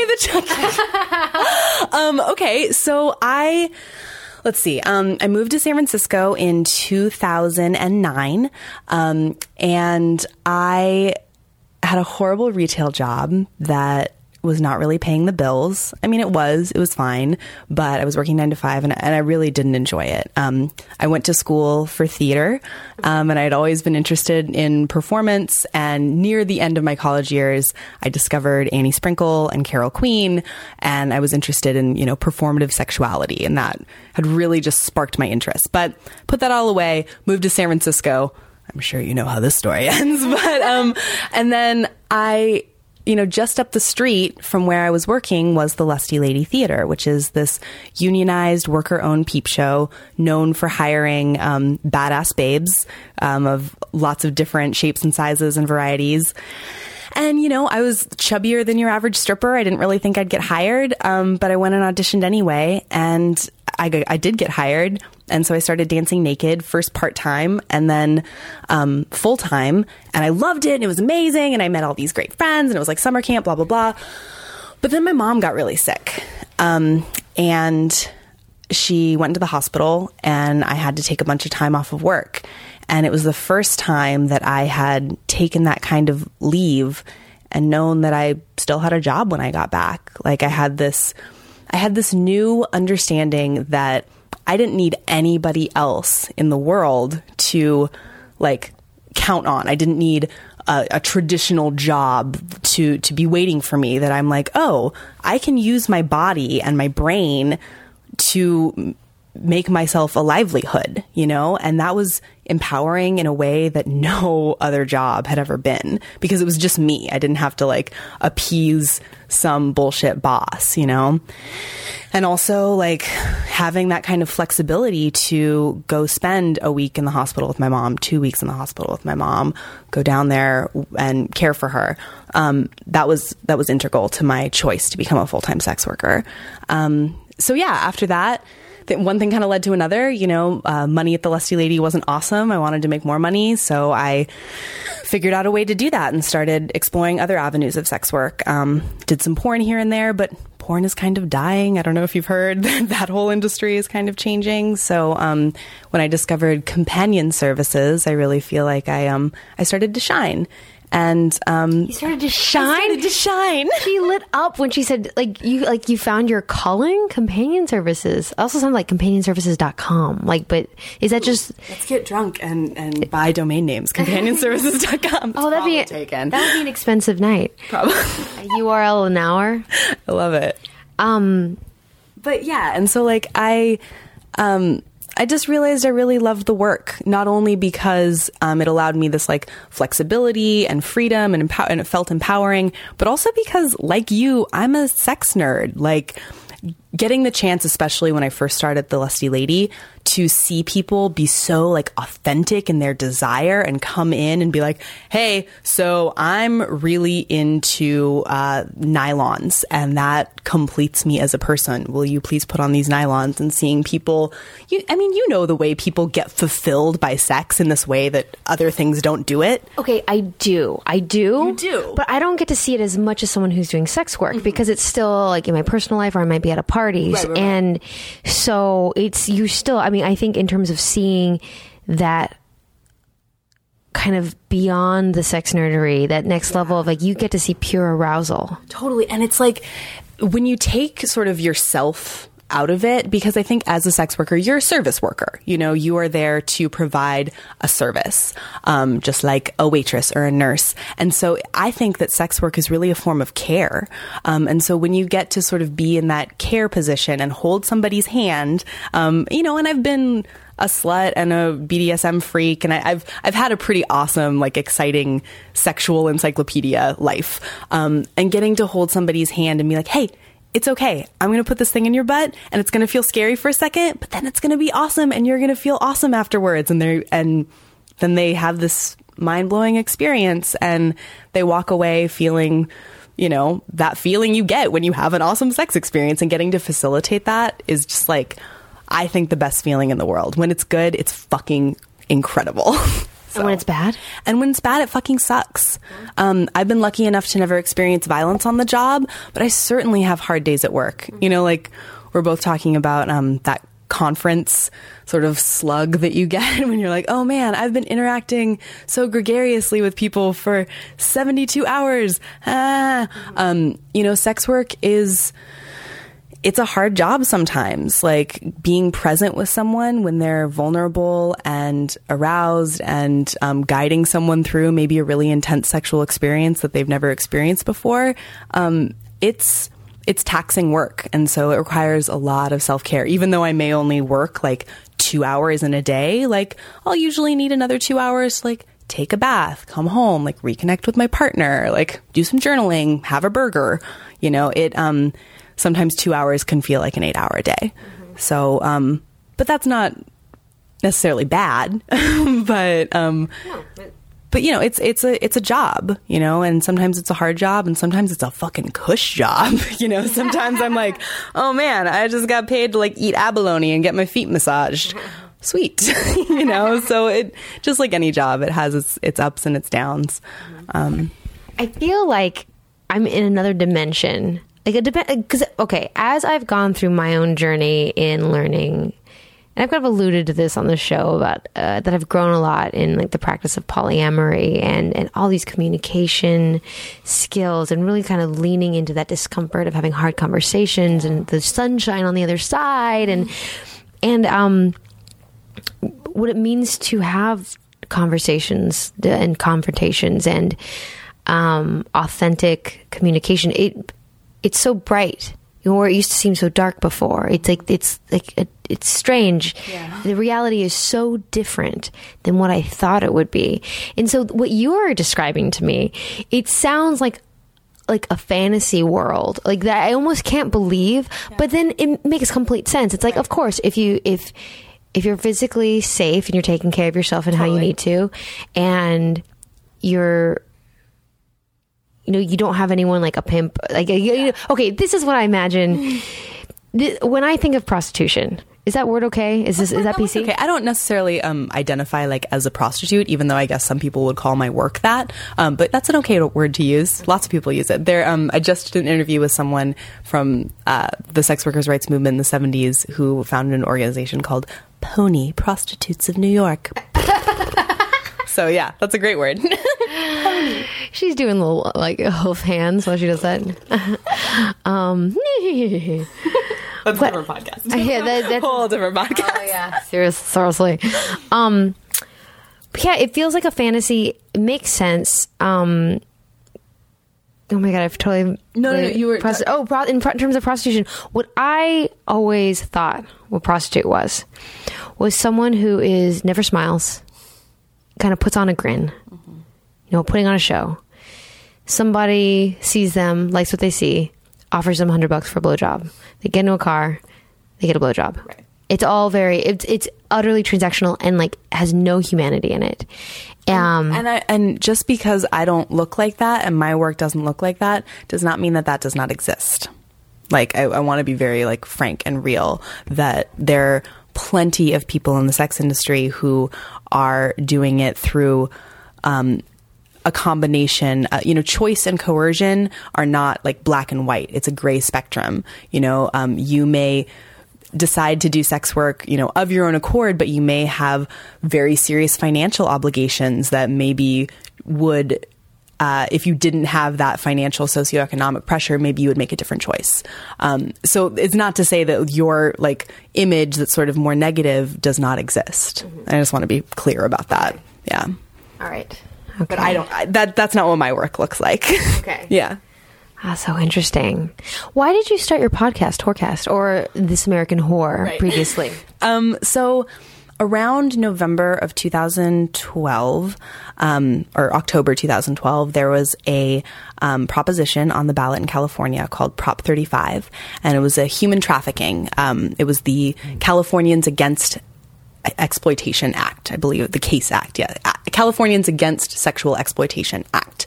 children. Okay, so let's see. I moved to San Francisco in 2009, and I had a horrible retail job that was not really paying the bills. I mean, it was fine, but I was working 9 to 5 and I really didn't enjoy it. I went to school for theater, and I'd always been interested in performance. And near the end of my college years, I discovered Annie Sprinkle and Carol Queen, and I was interested in, performative sexuality, and that had really just sparked my interest. But put that all away, moved to San Francisco. I'm sure you know how this story ends, but, and then just up the street from where I was working was the Lusty Lady Theater, which is this unionized worker-owned peep show known for hiring badass babes of lots of different shapes and sizes and varieties. And, I was chubbier than your average stripper. I didn't really think I'd get hired, but I went and auditioned anyway, and I did get hired. And so I started dancing naked, first part-time and then full-time. And I loved it. And it was amazing. And I met all these great friends. And it was like summer camp, blah, blah, blah. But then my mom got really sick. And she went to the hospital. And I had to take a bunch of time off of work. And it was the first time that I had taken that kind of leave and known that I still had a job when I got back. Like I had this new understanding that I didn't need anybody else in the world to count on. I didn't need a traditional job to be waiting for me, that I'm like, oh, I can use my body and my brain to make myself a livelihood, and that was empowering in a way that no other job had ever been, because it was just me. I didn't have to appease some bullshit boss, and also having that kind of flexibility to go spend a week in the hospital with my mom, 2 weeks in the hospital with my mom, go down there and care for her. That was integral to my choice to become a full-time sex worker. So yeah, after that, one thing kind of led to another. Money at the Lusty Lady wasn't awesome. I wanted to make more money. So I figured out a way to do that and started exploring other avenues of sex work. Did some porn here and there, but porn is kind of dying. I don't know if you've heard that whole industry is kind of changing. So when I discovered companion services, I really feel like I started to shine. And you started to shine. I started to shine. She lit up when she said you found your calling. Companion services also sound like companionservices.com. But is that just let's get drunk and buy domain names? Companionservices.com. Oh, that'd be taken. That would be an expensive night. Probably a URL an hour. I love it. But yeah, and so I just realized I really loved the work, not only because it allowed me this flexibility and freedom and it felt empowering, but also because, like you, I'm a sex nerd. Getting the chance, especially when I first started the Lusty Lady, to see people be so authentic in their desire and come in and be like, hey, so I'm really into nylons and that completes me as a person. Will you please put on these nylons? And seeing people, the way people get fulfilled by sex in this way that other things don't do it. Okay, I do. You do. But I don't get to see it as much as someone who's doing sex work because it's still in my personal life, or I might be at a parties. Right. And so you still, I think in terms of seeing that kind of beyond the sex nerdery, that next level of you get to see pure arousal. Totally. And it's when you take sort of yourself out of it, because I think as a sex worker, you're a service worker. You are there to provide a service, just like a waitress or a nurse. And so I think that sex work is really a form of care. And so when you get to sort of be in that care position and hold somebody's hand, and I've been a slut and a BDSM freak, and I've had a pretty awesome, exciting sexual encyclopedia life. And getting to hold somebody's hand and be like, hey, it's okay. I'm going to put this thing in your butt and it's going to feel scary for a second, but then it's going to be awesome and you're going to feel awesome afterwards. And then they have this mind-blowing experience and they walk away feeling, that feeling you get when you have an awesome sex experience, and getting to facilitate that is just I think the best feeling in the world. When it's good, it's fucking incredible. And when it's bad? And when it's bad, it fucking sucks. I've been lucky enough to never experience violence on the job, but I certainly have hard days at work. We're both talking about that conference sort of slug that you get when you're like, oh man, I've been interacting so gregariously with people for 72 hours. Sex work it's a hard job sometimes, like being present with someone when they're vulnerable and aroused and guiding someone through maybe a really intense sexual experience that they've never experienced before. It's taxing work. And so it requires a lot of self-care. Even though I may only work like 2 hours in a day, like I'll usually need another 2 hours to like take a bath, come home, like reconnect with my partner, like do some journaling, have a burger. Sometimes 2 hours can feel like an 8-hour day. Mm-hmm. So, but that's not necessarily bad, but it's a job, and sometimes it's a hard job and sometimes it's a fucking cush job. Sometimes I'm like, oh man, I just got paid to like eat abalone and get my feet massaged. Sweet. So it, just like any job, it has its ups and its downs. I feel like I'm in another dimension. As I've gone through my own journey in learning, and I've kind of alluded to this on the show about that I've grown a lot in like the practice of polyamory and all these communication skills, and really kind of leaning into that discomfort of having hard conversations and the sunshine on the other side, and what it means to have conversations and confrontations and authentic communication. It's so bright, where it used to seem so dark before. It's strange. Yeah. The reality is so different than what I thought it would be. And so what you're describing to me, it sounds like a fantasy world, like that I almost can't believe, but then it makes complete sense. It's like, of course, if you're physically safe and you're taking care of yourself and how you need to, and you're, you don't have anyone like a pimp. Okay, this is what I imagine. When I think of prostitution, is that word okay? Is that PC? Okay, I don't necessarily identify like as a prostitute, even though I guess some people would call my work that. But that's an okay word to use. Lots of people use it. I just did an interview with someone from the sex workers' rights movement in the 70s who founded an organization called Pony Prostitutes of New York. So yeah, that's a great word. She's doing little like hoof hands while she does that. That's a different podcast. Yeah, that's a whole different podcast. Oh yeah, seriously. Yeah, it feels like a fantasy. It makes sense. Oh my god, I've totally you were in terms of prostitution. What I always thought what prostitute was someone who is never smiles, kind of puts on a grin, putting on a show. Somebody sees them, likes what they see, offers them $100 for a blowjob. They get into a car, they get a blowjob. Right. It's all it's utterly transactional and like has no humanity in it. And just because I don't look like that and my work doesn't look like that does not mean that does not exist. Like I want to be very like frank and real that there are plenty of people in the sex industry who are doing it through a combination. Choice and coercion are not like black and white. It's a gray spectrum. You may decide to do sex work, of your own accord, but you may have very serious financial obligations that maybe would, if you didn't have that financial socioeconomic pressure, maybe you would make a different choice. So it's not to say that your like image that's sort of more negative does not exist. Mm-hmm. I just want to be clear about that. Yeah. All right. Okay. But that's not what my work looks like. Okay. Yeah. So interesting. Why did you start your podcast, Whorecast, or This American Whore previously? So around November of 2012, or October 2012, there was a proposition on the ballot in California called Prop 35, and it was a human trafficking. It was the Californians Against Exploitation Act, I believe, the CASE Act. Yeah, Californians Against Sexual Exploitation Act.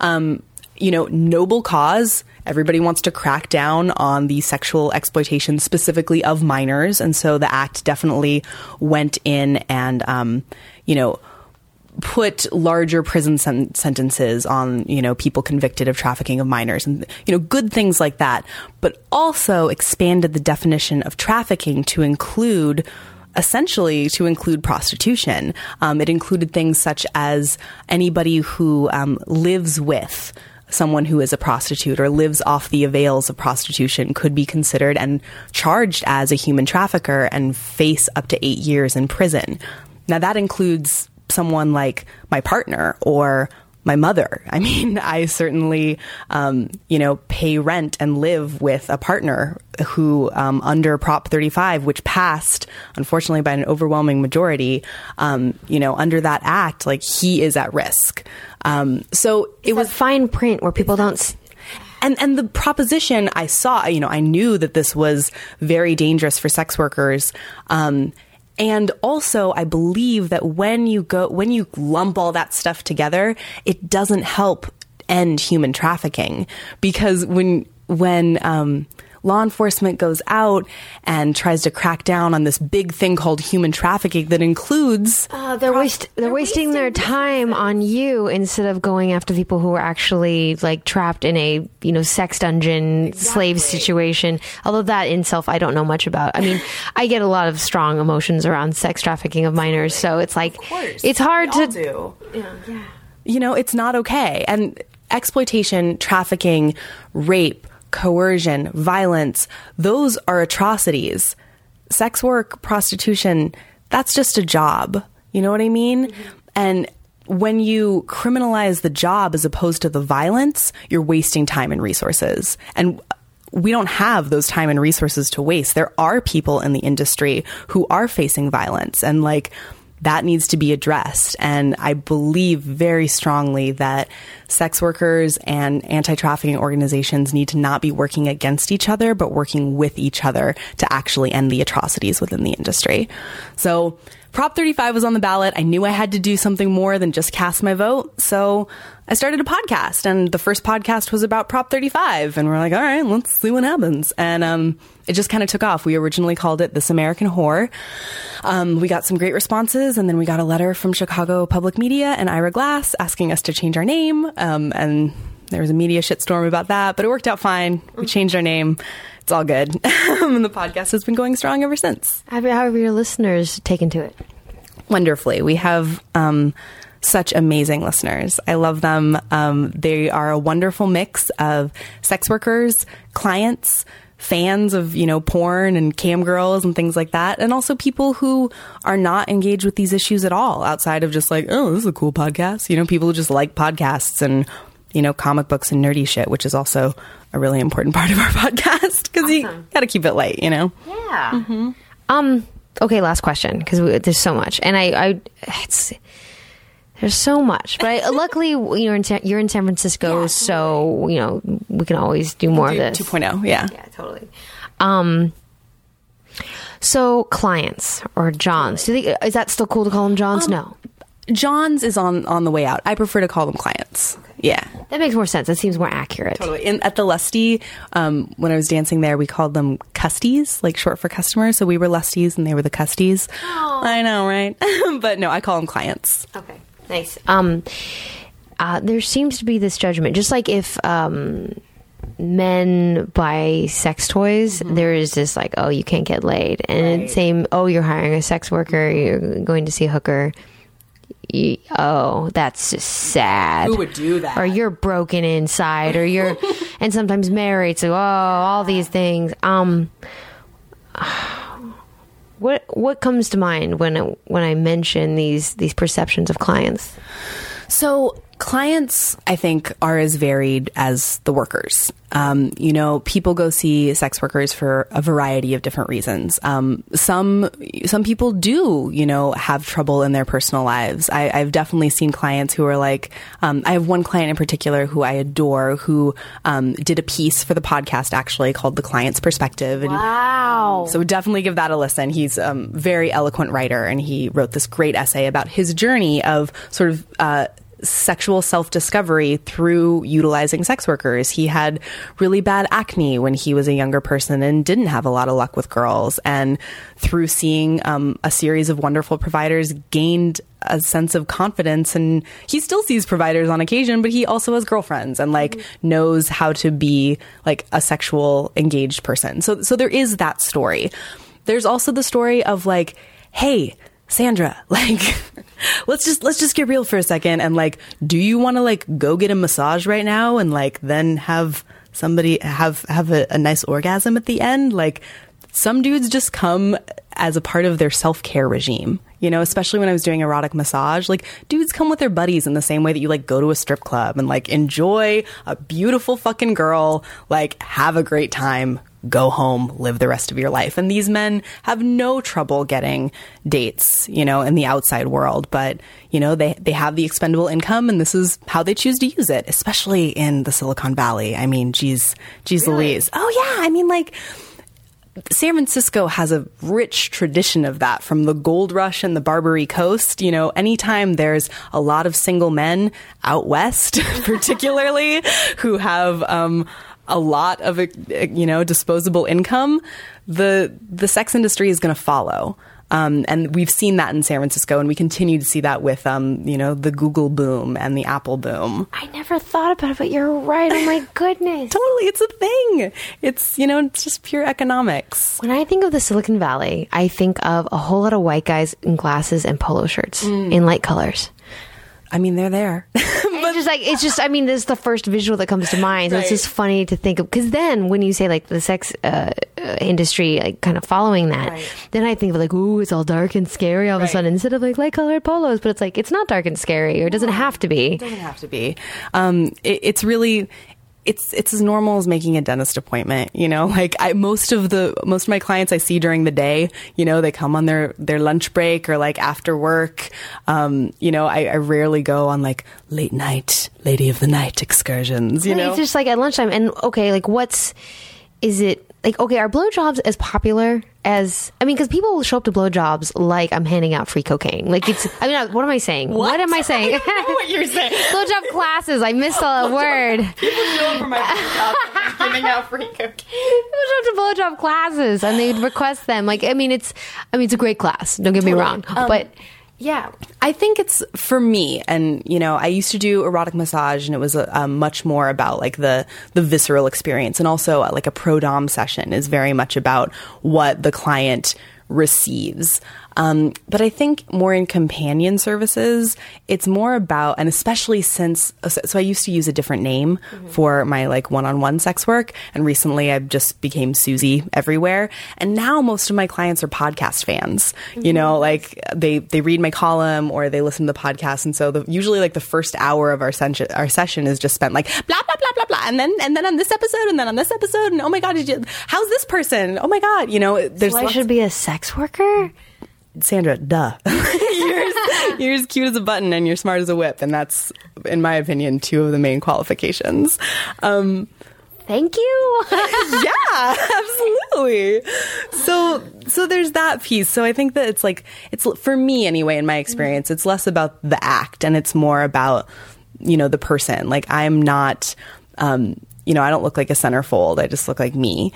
Noble cause. Everybody wants to crack down on the sexual exploitation specifically of minors. And so the act definitely went in and, put larger prison sentences on, people convicted of trafficking of minors and, good things like that, but also expanded the definition of trafficking to include prostitution. It included things such as anybody who lives with someone who is a prostitute or lives off the avails of prostitution could be considered and charged as a human trafficker and face up to 8 years in prison. Now, that includes someone like my partner or my mother. I mean, I certainly, pay rent and live with a partner who, under Prop 35, which passed, unfortunately, by an overwhelming majority, under that act, he is at risk. So it was fine print where people don't. And the proposition I saw, I knew that this was very dangerous for sex workers. And also, I believe that when you lump all that stuff together, it doesn't help end human trafficking, because when law enforcement goes out and tries to crack down on this big thing called human trafficking that includes they're wasting their time on you instead of going after people who are actually trapped in a sex dungeon slave situation. Although that in itself I don't know much about. I mean, I get a lot of strong emotions around sex trafficking of minors, so it's it's hard to do. Yeah. It's not okay. And exploitation, trafficking, rape, coercion, violence, those are atrocities. Sex work, prostitution, that's just a job. You know what I mean? Mm-hmm. And when you criminalize the job as opposed to the violence, you're wasting time and resources. And we don't have those time and resources to waste. There are people in the industry who are facing violence, and that needs to be addressed. And I believe very strongly that sex workers and anti-trafficking organizations need to not be working against each other, but working with each other to actually end the atrocities within the industry. So Prop 35 was on the ballot. I knew I had to do something more than just cast my vote. So I started a podcast, and the first podcast was about Prop 35. And we're like, all right, let's see what happens. And it just kind of took off. We originally called it This American Whore. We got some great responses, and then we got a letter from Chicago Public Media and Ira Glass asking us to change our name. And there was a media shitstorm about that, but it worked out fine. We changed our name. It's all good. And the podcast has been going strong ever since. How have your listeners taken to it? Wonderfully. We have such amazing listeners. I love them. They are a wonderful mix of sex workers, clients, fans of, porn and cam girls and things like that. And also people who are not engaged with these issues at all, outside of just oh, this is a cool podcast. People who just like podcasts and, comic books and nerdy shit, which is also a really important part of our podcast, because you got to keep it light, Yeah. Mm-hmm. Okay, last question, because there's so much, and there's so much. But luckily, you're in San Francisco, so we can always do more of this. 2.0, yeah, totally. So clients or Johns, is that still cool to call them Johns? No. Johns is on the way out. I prefer to call them clients. Okay. Yeah. That makes more sense. That seems more accurate. Totally. At the Lusty, when I was dancing there, we called them custies, short for customers. So we were Lusties and they were the custies. Oh. I know, right? But no, I call them clients. Okay. Nice. There seems to be this judgment, just like if men buy sex toys, mm-hmm. there is this oh, you can't get laid. And right. Same, oh, you're hiring a sex worker, you're going to see a hooker. Oh, that's just sad. Who would do that? Or you're broken inside, or you're, and sometimes married. So, all these things. What comes to mind when I mention these perceptions of clients? So clients, I think, are as varied as the workers. People go see sex workers for a variety of different reasons. Some people do, have trouble in their personal lives. I've definitely seen clients who are I have one client in particular who I adore, who did a piece for the podcast actually called The Client's Perspective. And, wow. So definitely give that a listen. He's a very eloquent writer, and he wrote this great essay about his journey of sort of sexual self-discovery through utilizing sex workers. He had really bad acne when he was a younger person and didn't have a lot of luck with girls. And through seeing a series of wonderful providers, gained a sense of confidence. And he still sees providers on occasion, but he also has girlfriends and like knows how to be like a sexual engaged person. So there is that story. There's also the story of like, hey, Sandra, like, let's just get real for a second. And like, do you want to like go get a massage right now and like then have somebody have a nice orgasm at the end? Like, some dudes just come as a part of their self-care regime, you know, especially when I was doing erotic massage. Like, dudes come with their buddies in the same way that you like go to a strip club and like enjoy a beautiful fucking girl, like have a great time, go home, live the rest of your life. And these men have no trouble getting dates, you know, in the outside world. But, you know, they have the expendable income, and this is how they choose to use it, especially in the Silicon Valley. I mean, geez Louise. Oh, yeah. I mean, like, San Francisco has a rich tradition of that, from the gold rush and the Barbary Coast. You know, anytime there's a lot of single men out west, particularly, who have a lot of, you know, disposable income, the sex industry is going to follow. And we've seen that in San Francisco, and we continue to see that with, you know, the Google boom and the Apple boom. I never thought about it, but you're right. Oh my goodness. Totally. It's a thing. It's, you know, it's just pure economics. When I think of the Silicon Valley, I think of a whole lot of white guys in glasses and polo shirts in light colors. I mean, they're there. It's just, I mean, this is the first visual that comes to mind. So It's just funny to think of, because then when you say like the sex industry, like kind of following that, then I think of like, ooh, it's all dark and scary all of a sudden, instead of like light colored polos. But it's like, it's not dark and scary, or it doesn't have to be. It doesn't have to be. It's really... It's as normal as making a dentist appointment, you know, like most of my clients I see during the day, you know, they come on their lunch break or like after work. You know, I rarely go on like late night, lady of the night excursions, you know. It's just like at lunchtime. And okay, like is it like, okay, are blowjobs as popular as, I mean, because people show up to blowjobs like I'm handing out free cocaine. Like it's, I mean, what am I saying? What am I saying? I don't know what you're saying. Blowjob classes. I missed a word. People show up for my blowjob handing out free cocaine. People show up to blowjob classes and they request them. Like, I mean, it's a great class. Don't get me wrong. But yeah, I think it's for me. And, you know, I used to do erotic massage, and it was much more about like the visceral experience. And also like a pro-dom session is very much about what the client receives. But I think more in companion services, it's more about, and especially since, so I used to use a different name for my like one-on-one sex work. And recently I just became Susie everywhere. And now most of my clients are podcast fans, you know, like they read my column or they listen to the podcast. And so usually like the first hour of our session is just spent like blah, blah, blah, blah, blah. And then on this episode, and then on this episode, and oh my God, how's this person? Oh my God, you know, there's I should be a sex worker? Sandra, duh. You're as cute as a button and you're smart as a whip. And that's, in my opinion, two of the main qualifications. Thank you. Yeah, absolutely. So there's that piece. So I think that it's for me anyway, in my experience, it's less about the act and it's more about, you know, the person. Like I'm not, you know, I don't look like a centerfold. I just look like me.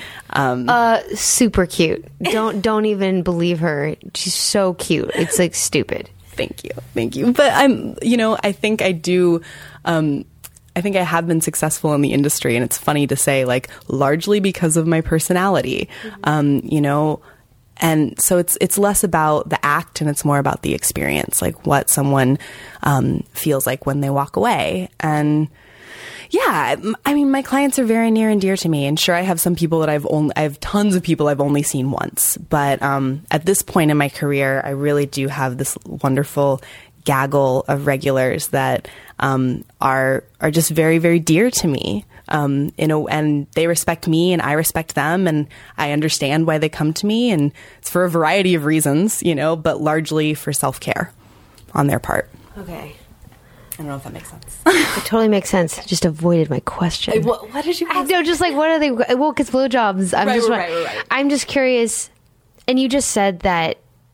Super cute. Don't even believe her. She's so cute. It's like stupid. Thank you. But I think I do. I think I have been successful in the industry, and it's funny to say, like, largely because of my personality. You know, and so it's less about the act and it's more about the experience, like what someone feels like when they walk away. And yeah, I mean, my clients are very near and dear to me, and sure, I have some people that I have tons of people I've only seen once. But at this point in my career, I really do have this wonderful gaggle of regulars that are just very, very dear to me. And they respect me, and I respect them, and I understand why they come to me, and it's for a variety of reasons, you know, but largely for self-care on their part. Okay. I don't know if that makes sense. It totally makes sense. Just avoided my question. What did you ask? No, just like, what are they? Well, because blowjobs. Right. I'm just curious. And you just said that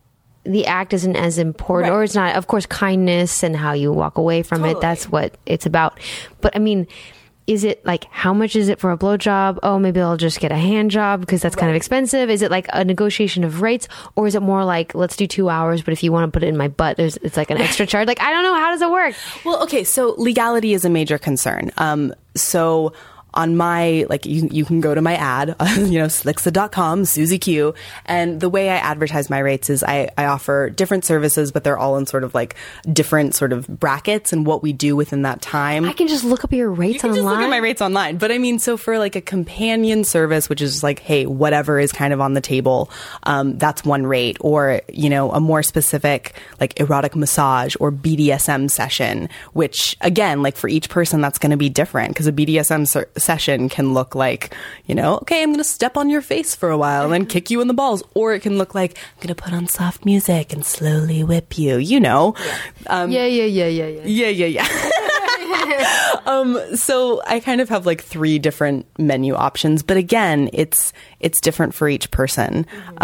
the act isn't as important, or it's not, of course, kindness and how you walk away from it. That's what it's about. But I mean, is it like, how much is it for a blowjob? Oh, maybe I'll just get a hand job because that's kind of expensive. Is it like a negotiation of rates, or is it more like, let's do 2 hours, but if you want to put it in my butt, it's like an extra charge? Like, I don't know. How does it work? Well, okay. So legality is a major concern. So on my, like, you can go to my ad, Slixa.com, Susie Q. And the way I advertise my rates is I offer different services, but they're all in sort of like different sort of brackets and what we do within that time. I can just look up your rates online. Just look at my rates online. But I mean, so for like a companion service, which is like, hey, whatever is kind of on the table, that's one rate. Or, a more specific like erotic massage or BDSM session, which again, like for each person, that's going to be different, because a BDSM session can look like, okay, I'm going to step on your face for a while and then kick you in the balls. Or it can look like, I'm going to put on soft music and slowly whip you, Yeah. So I kind of have like 3 different menu options, but again, it's different for each person.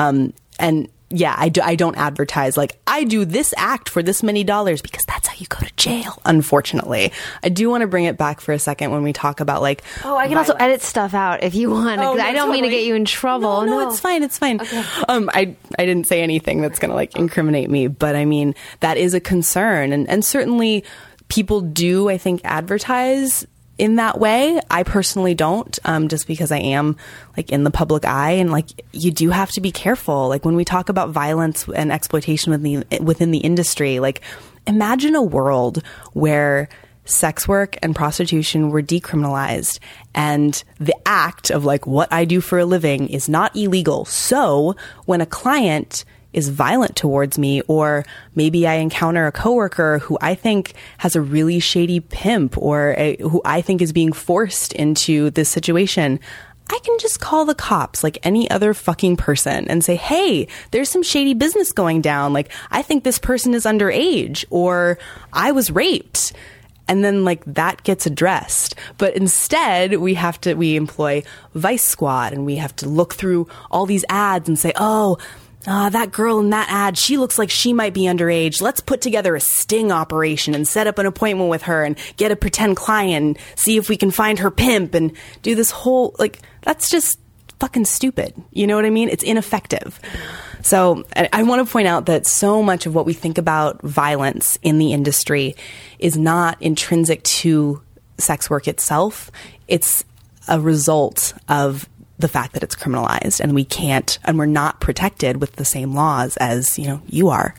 And yeah, I don't advertise like, I do this act for this many dollars, because that's how you go to jail, unfortunately. I do want to bring it back for a second when we talk about like... Oh, I can also edit stuff out if you want. Oh, no, I don't mean to get you in trouble. No, it's fine. It's fine. Okay. I didn't say anything that's going to like incriminate me, but I mean, that is a concern. And certainly people do, I think, advertise in that way. I personally don't, just because I am like in the public eye, and like you do have to be careful. Like when we talk about violence and exploitation within the industry, like imagine a world where sex work and prostitution were decriminalized and the act of like what I do for a living is not illegal. So when a client is violent towards me, or maybe I encounter a coworker who I think has a really shady pimp, or who I think is being forced into this situation, I can just call the cops like any other fucking person and say, hey, there's some shady business going down. Like, I think this person is underage, or I was raped. And then like that gets addressed. But instead we employ Vice Squad, and we have to look through all these ads and say, that girl in that ad, she looks like she might be underage. Let's put together a sting operation and set up an appointment with her and get a pretend client and see if we can find her pimp and do this whole, like, that's just fucking stupid. You know what I mean? It's ineffective. So I want to point out that so much of what we think about violence in the industry is not intrinsic to sex work itself. It's a result of the fact that it's criminalized, and we're not protected with the same laws as, you are.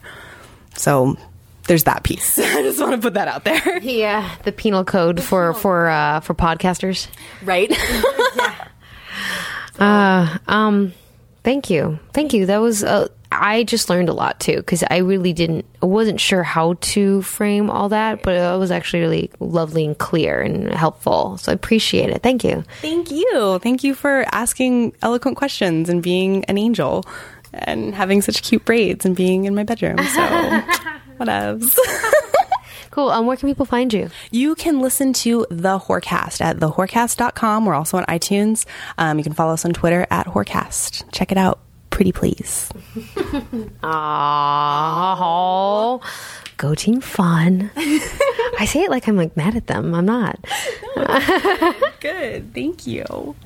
So there's that piece. I just want to put that out there. Yeah. The penal code for podcasters. Right. Thank you. That was, I just learned a lot too, because I wasn't sure how to frame all that, but it was actually really lovely and clear and helpful. So I appreciate it. Thank you. Thank you. Thank you for asking eloquent questions and being an angel and having such cute braids and being in my bedroom. So whatevs. Cool. Where can people find you? You can listen to The Whorecast at thewhorecast.com. We're also on iTunes. You can follow us on Twitter at Whorecast. Check it out. Pretty please. Aww. Go Team Fun. I say it like I'm like mad at them. I'm not. Good. Thank you.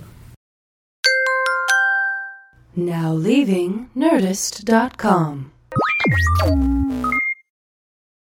Now leaving Nerdist.com.